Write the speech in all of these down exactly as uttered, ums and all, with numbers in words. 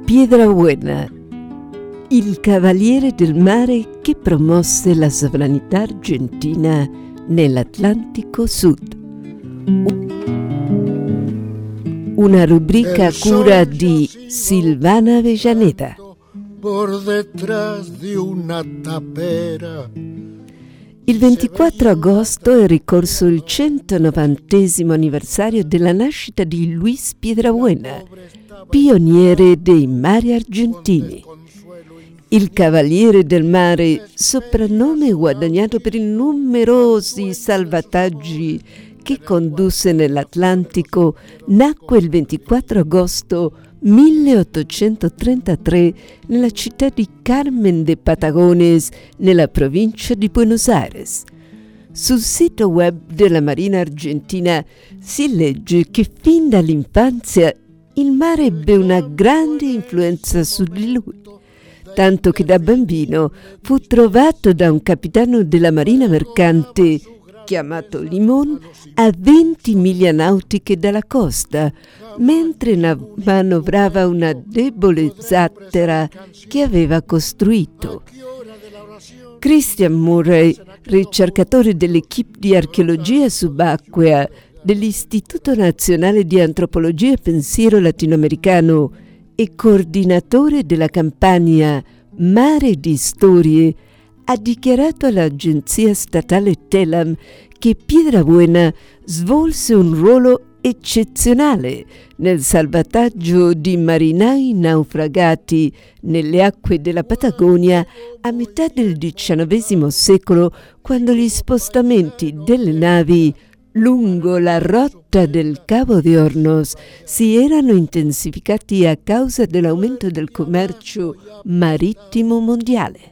Piedrabuena, il cavaliere del mare che promosse la sovranità argentina nell'Atlantico Sud. Una rubrica a cura di Silvana Avellaneda. Por detrás di una tapera. Il ventiquattro agosto è ricorso il centonovantesimo anniversario della nascita di Luis Piedrabuena, pioniere dei mari argentini. Il Cavaliere del Mare, soprannome guadagnato per i numerosi salvataggi che condusse nell'Atlantico, nacque il ventiquattro agosto milleottocentotrentatré nella città di Carmen de Patagones, nella provincia di Buenos Aires. Sul sito web della Marina Argentina si legge che fin dall'infanzia il mare ebbe una grande influenza su di lui, tanto che da bambino fu trovato da un capitano della Marina mercante chiamato Limón a venti miglia nautiche dalla costa, mentre manovrava una debole zattera che aveva costruito. Christian Murray, ricercatore dell'equipe di archeologia subacquea dell'Istituto Nazionale di Antropologia e Pensiero Latinoamericano e coordinatore della campagna Mare di Storie, ha dichiarato all'agenzia statale Telam che Piedrabuena svolse un ruolo eccezionale nel salvataggio di marinai naufragati nelle acque della Patagonia a metà del diciannovesimo secolo, quando gli spostamenti delle navi lungo la rotta del Cabo de Hornos si erano intensificati a causa dell'aumento del commercio marittimo mondiale.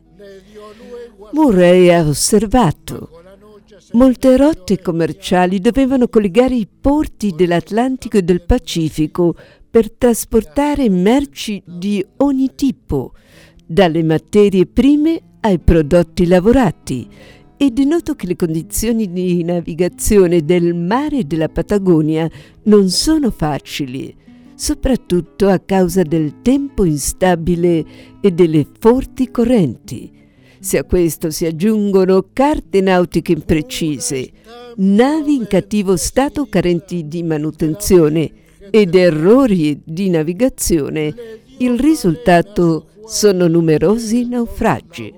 Murray ha osservato: molte rotte commerciali dovevano collegare i porti dell'Atlantico e del Pacifico per trasportare merci di ogni tipo, dalle materie prime ai prodotti lavorati, ed è noto che le condizioni di navigazione del mare della Patagonia non sono facili, soprattutto a causa del tempo instabile e delle forti correnti. Se a questo si aggiungono carte nautiche imprecise, navi in cattivo stato carenti di manutenzione ed errori di navigazione, il risultato sono numerosi naufragi.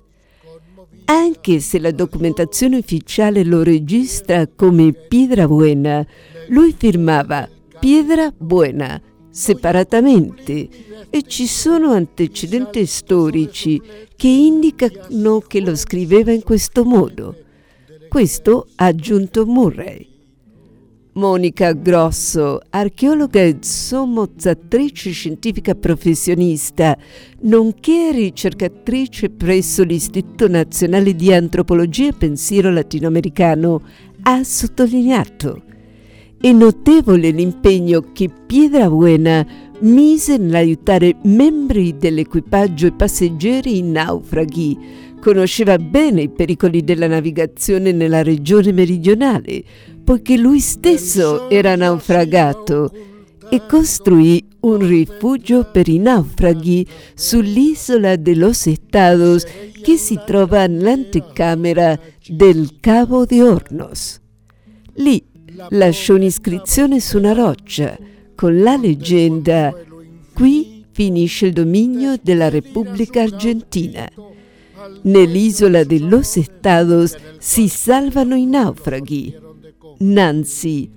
Anche se la documentazione ufficiale lo registra come Piedrabuena, lui firmava Piedrabuena separatamente, e ci sono antecedenti storici che indicano che lo scriveva in questo modo. Questo ha aggiunto Murray. Monica Grosso, archeologa e sommozatrice scientifica professionista, nonché ricercatrice presso l'Istituto Nazionale di Antropologia e Pensiero Latinoamericano, ha sottolineato: è notevole l'impegno che Piedrabuena mise nell'aiutare membri dell'equipaggio e passeggeri in naufraghi. Conosceva bene i pericoli della navigazione nella regione meridionale, poiché lui stesso era naufragato, e costruì un rifugio per i naufraghi sull'isola de los Estados, che si trova nell'anticamera del Cabo de Hornos. Lì lasciò un'iscrizione su una roccia con la leggenda: qui finisce il dominio della Repubblica Argentina. Nell'isola de los Estados si salvano i naufraghi. Nancy,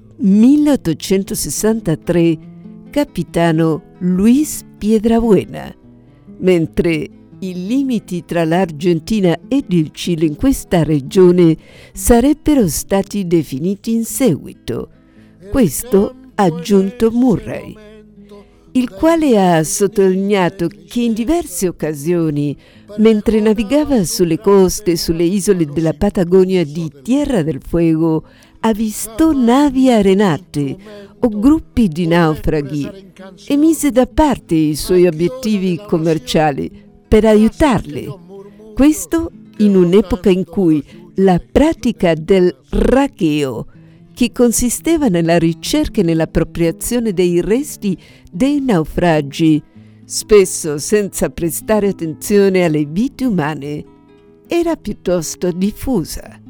milleottocentosessantatré, capitano Luis Piedrabuena. Mentre i limiti tra l'Argentina ed il Cile in questa regione sarebbero stati definiti in seguito. Questo ha aggiunto Murray, il quale ha sottolineato che in diverse occasioni, mentre navigava sulle coste e sulle isole della Patagonia di Tierra del Fuego, ha visto navi arenate o gruppi di naufraghi e mise da parte i suoi obiettivi commerciali per aiutarli. Questo in un'epoca in cui la pratica del ragheo, che consisteva nella ricerca e nell'appropriazione dei resti dei naufragi, spesso senza prestare attenzione alle vite umane, era piuttosto diffusa.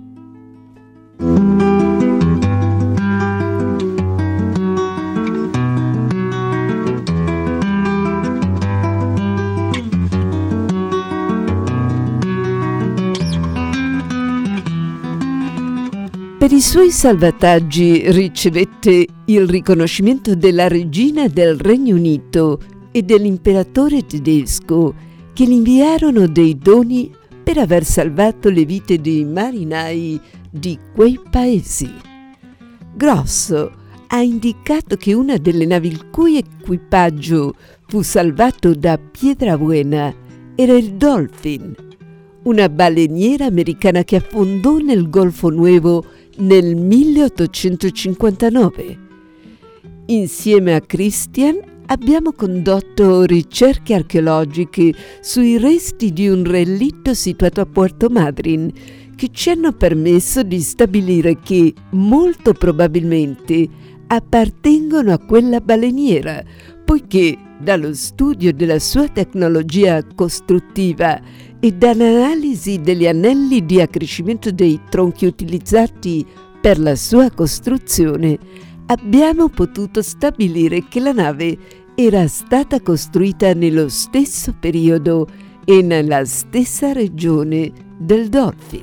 Per i suoi salvataggi ricevette il riconoscimento della regina del Regno Unito e dell'imperatore tedesco, che gli inviarono dei doni per aver salvato le vite dei marinai di quei paesi. Grosso ha indicato che una delle navi il cui equipaggio fu salvato da Piedrabuena era il Dolphin, una baleniera americana che affondò nel Golfo Nuevo nel milleottocentocinquantanove. Insieme a Christian abbiamo condotto ricerche archeologiche sui resti di un relitto situato a Puerto Madryn, che ci hanno permesso di stabilire che molto probabilmente appartengono a quella baleniera, poiché dallo studio della sua tecnologia costruttiva e dall'analisi degli anelli di accrescimento dei tronchi utilizzati per la sua costruzione, abbiamo potuto stabilire che la nave era stata costruita nello stesso periodo e nella stessa regione del Dolphin.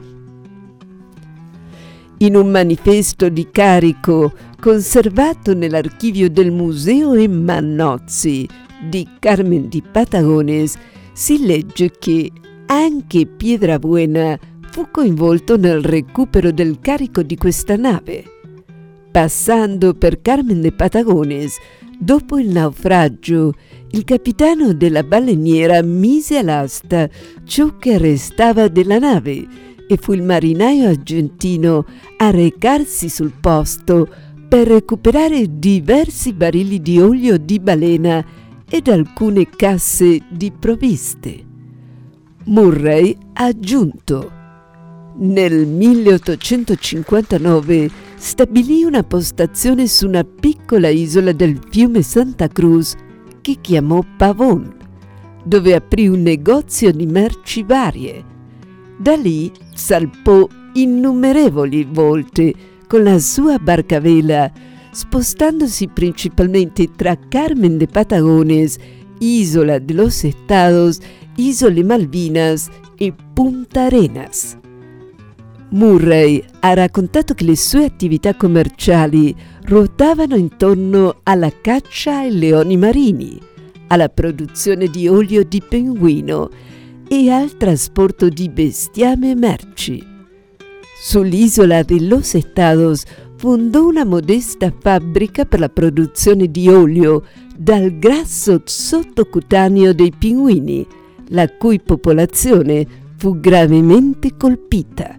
In un manifesto di carico conservato nell'archivio del Museo Emma Nozzi di Carmen de Patagones si legge che anche Piedrabuena fu coinvolto nel recupero del carico di questa nave. Passando per Carmen de Patagones, dopo il naufragio, il capitano della baleniera mise all'asta ciò che restava della nave e fu il marinaio argentino a recarsi sul posto per recuperare diversi barili di olio di balena ed alcune casse di provviste. Murray ha aggiunto: nel milleottocentocinquantanove stabilì una postazione su una piccola isola del fiume Santa Cruz che chiamò Pavón, dove aprì un negozio di merci varie. Da lì salpò innumerevoli volte con la sua barcavela, spostandosi principalmente tra Carmen de Patagones, Isola de los Estados, Isole Malvinas e Punta Arenas. Murray ha raccontato che le sue attività commerciali ruotavano intorno alla caccia ai leoni marini, alla produzione di olio di pinguino e al trasporto di bestiame e merci. Sull'isola de los Estados fondò una modesta fabbrica per la produzione di olio dal grasso sottocutaneo dei pinguini, la cui popolazione fu gravemente colpita.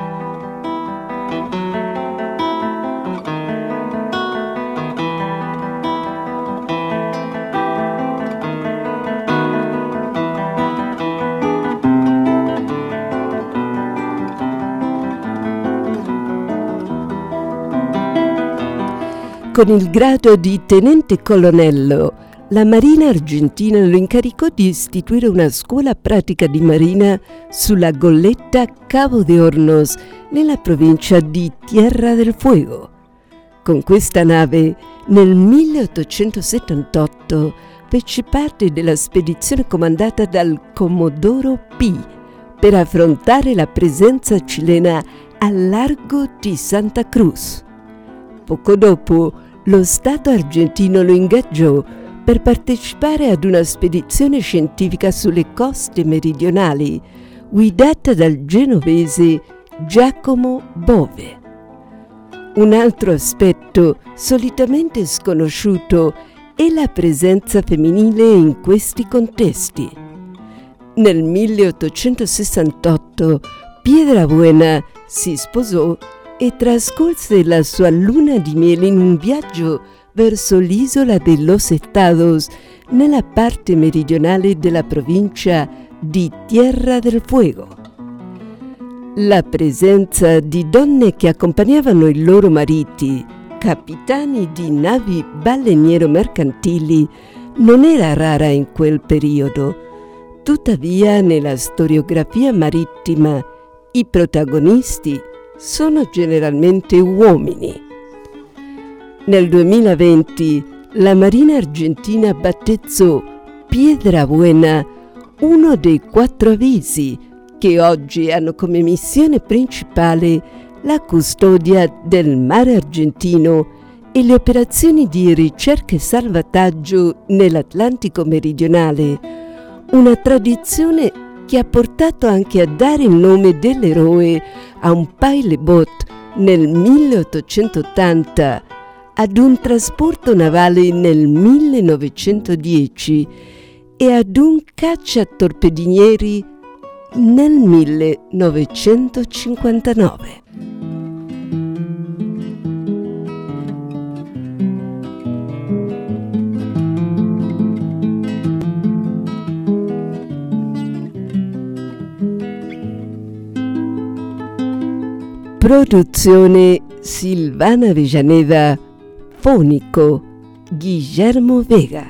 Con il grado di tenente colonnello, la Marina argentina lo incaricò di istituire una scuola pratica di marina sulla golletta Cabo de Hornos, nella provincia di Tierra del Fuego. Con questa nave, nel milleottocentosettantotto, fece parte della spedizione comandata dal Commodoro Pi per affrontare la presenza cilena al largo di Santa Cruz. Poco dopo, lo Stato argentino lo ingaggiò per partecipare ad una spedizione scientifica sulle coste meridionali, guidata dal genovese Giacomo Bove. Un altro aspetto solitamente sconosciuto è la presenza femminile in questi contesti. Nel milleottocentosessantotto Piedrabuena si sposò e trascorse la sua luna di miele in un viaggio verso l'isola de los Estados, nella parte meridionale della provincia di Tierra del Fuego. La presenza di donne che accompagnavano i loro mariti, capitani di navi baleniero mercantili, non era rara in quel periodo. Tuttavia, nella storiografia marittima, i protagonisti sono generalmente uomini. Nel duemilaventi la Marina Argentina battezzò Piedrabuena uno dei quattro avvisi che oggi hanno come missione principale la custodia del mare argentino e le operazioni di ricerca e salvataggio nell'Atlantico meridionale, una tradizione che ha portato anche a dare il nome dell'eroe a un pilot boat nel milleottocentottanta, ad un trasporto navale nel millenovecentodieci e ad un cacciatorpedinieri nel millenovecentocinquantanove. Produzione Silvana Villanueva, fonico Guillermo Vega.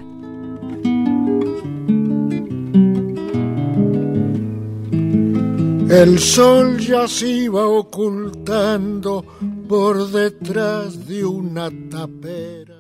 El sol ya se iba ocultando por detrás de una tapera.